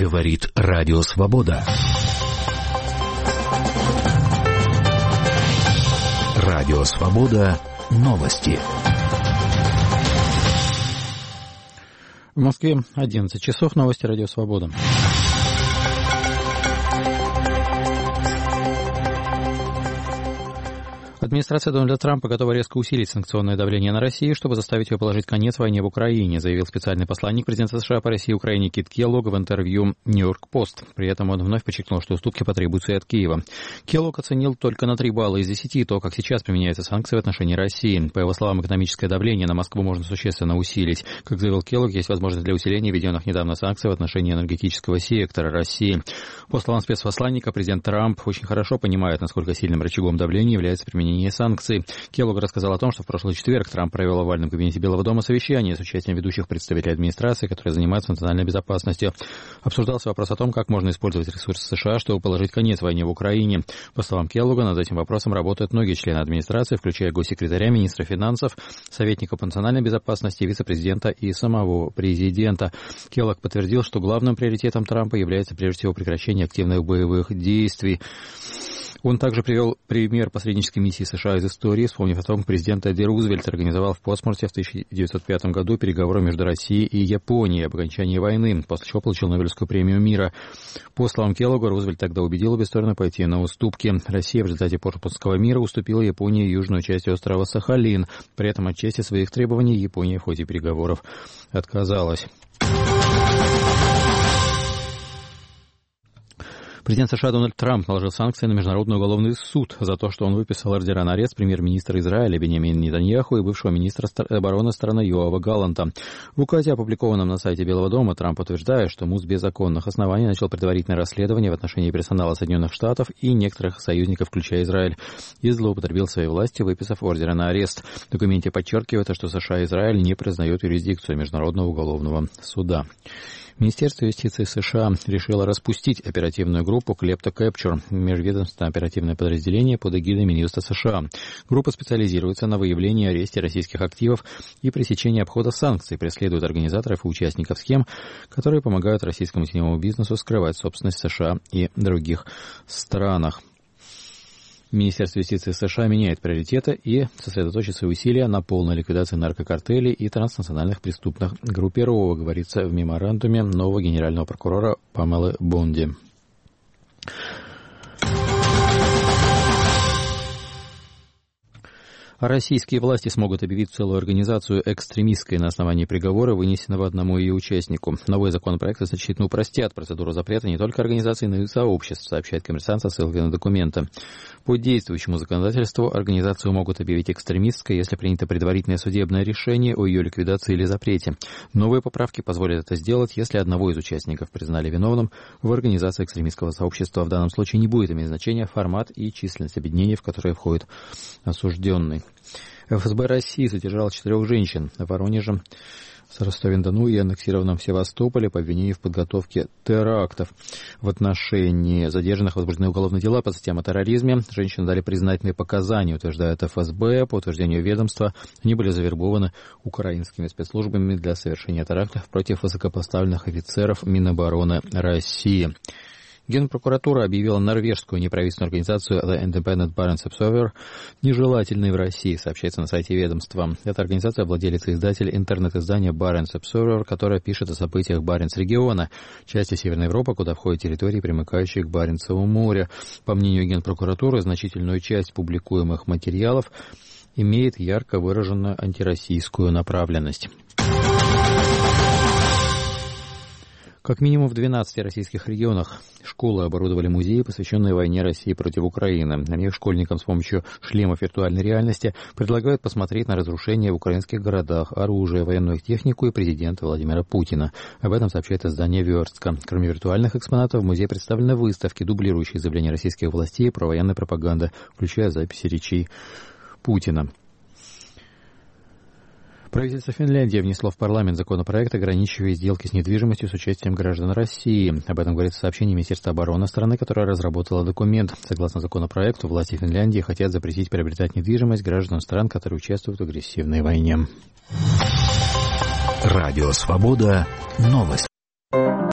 Говорит Радио Свобода. Радио Свобода. Новости. В Москве 11 часов. Новости Радио Свобода. Администрация Дональда Трампа готова резко усилить санкционное давление на Россию, чтобы заставить ее положить конец войне в Украине, заявил специальный посланник президента США по России и Украине Кит Келлог в интервью Нью-Йорк Пост. При этом он вновь подчеркнул, что уступки потребуются и от Киева. Келлог оценил только на 3 балла из 10 то, как сейчас применяются санкции в отношении России. По его словам, экономическое давление на Москву можно существенно усилить. Как заявил Келлог, есть возможность для усиления введенных недавно санкций в отношении энергетического сектора России. По словам спецпосланника, президент Трамп очень хорошо понимает, насколько сильным рычагом давления является применение санкций. Келлог рассказал о том, что в прошлый четверг Трамп провел в овальном кабинете Белого дома совещание с участием ведущих представителей администрации, которые занимаются национальной безопасностью. Обсуждался вопрос о том, как можно использовать ресурсы США, чтобы положить конец войне в Украине. По словам Келлога, над этим вопросом работают многие члены администрации, включая госсекретаря, министра финансов, советника по национальной безопасности, вице-президента и самого президента. Келлог подтвердил, что главным приоритетом Трампа является прежде всего прекращение активных боевых действий. Он также привел пример посреднической миссии США из истории, вспомнив о том, как президент Тедди Рузвельт организовал в Портсмуте в 1905 году переговоры между Россией и Японией об окончании войны, после чего получил Нобелевскую премию мира. По словам Келлога, Рузвельт тогда убедил обе стороны пойти на уступки. Россия в результате Портсмутского мира уступила Японии южную часть острова Сахалин. При этом от части своих требований Япония в ходе переговоров отказалась. Президент США Дональд Трамп наложил санкции на Международный уголовный суд за то, что он выписал ордера на арест премьер-министра Израиля Биньямина Нетаньяху и бывшего министра обороны страны Йоава Галланта. В указе, опубликованном на сайте Белого дома, Трамп утверждает, что МУС без законных оснований начал предварительное расследование в отношении персонала Соединенных Штатов и некоторых союзников, включая Израиль, и злоупотребил своей властью, выписав ордеры на арест. В документе подчеркивается, что США и Израиль не признают юрисдикцию Международного уголовного суда. Министерство юстиции США решило распустить оперативную группу Klepto Capture, межведомственное оперативное подразделение под эгидой Минюста США. Группа специализируется на выявлении и аресте российских активов и пресечении обхода санкций, преследует организаторов и участников схем, которые помогают российскому теневому бизнесу скрывать собственность США и других странах. Министерство юстиции США меняет приоритеты и сосредоточит свои усилия на полной ликвидации наркокартелей и транснациональных преступных группировок, говорится в меморандуме нового генерального прокурора Памелы Бонди. Российские власти смогут объявить целую организацию экстремистской на основании приговора, вынесенного одному ее участнику. Новые законопроекты значительно упростят процедуру запрета не только организаций, но и сообществ, сообщает «Коммерсант» со ссылкой на документы. По действующему законодательству организацию могут объявить экстремистской, если принято предварительное судебное решение о ее ликвидации или запрете. Новые поправки позволят это сделать, если одного из участников признали виновным. В организации экстремистского сообщества в данном случае не будет иметь значения формат и численность объединений, в которые входит осужденный. ФСБ России задержал 4 женщин в Воронеже, Ростове-на-Дону и аннексированном Севастополе по обвинению в подготовке терактов. В отношении задержанных возбуждены уголовные дела по статьям о терроризме. Женщины дали признательные показания, утверждает ФСБ. По утверждению ведомства, они были завербованы украинскими спецслужбами для совершения терактов против высокопоставленных офицеров Минобороны России. Генпрокуратура объявила норвежскую неправительственную организацию The Independent Barents Observer нежелательной в России, сообщается на сайте ведомства. Эта организация владелец и издатель интернет-издания Barents Observer, которая пишет о событиях Баренц-региона, части Северной Европы, куда входят территории, примыкающие к Баренцеву морю. По мнению Генпрокуратуры, значительную часть публикуемых материалов имеет ярко выраженную антироссийскую направленность. Как минимум в 12 российских регионах школы оборудовали музеи, посвященные войне России против Украины. На них школьникам с помощью шлемов виртуальной реальности предлагают посмотреть на разрушения в украинских городах, оружие, военную технику и президента Владимира Путина. Об этом сообщает издание «Верстка». Кроме виртуальных экспонатов, в музее представлены выставки, дублирующие заявления российских властей про военную пропаганду, включая записи речей Путина. Правительство Финляндии внесло в парламент законопроект, ограничивая сделки с недвижимостью с участием граждан России. Об этом говорится в сообщении Министерства обороны страны, которое разработало документ. Согласно законопроекту, власти Финляндии хотят запретить приобретать недвижимость граждан стран, которые участвуют в агрессивной войне. Радио Свобода. Новости.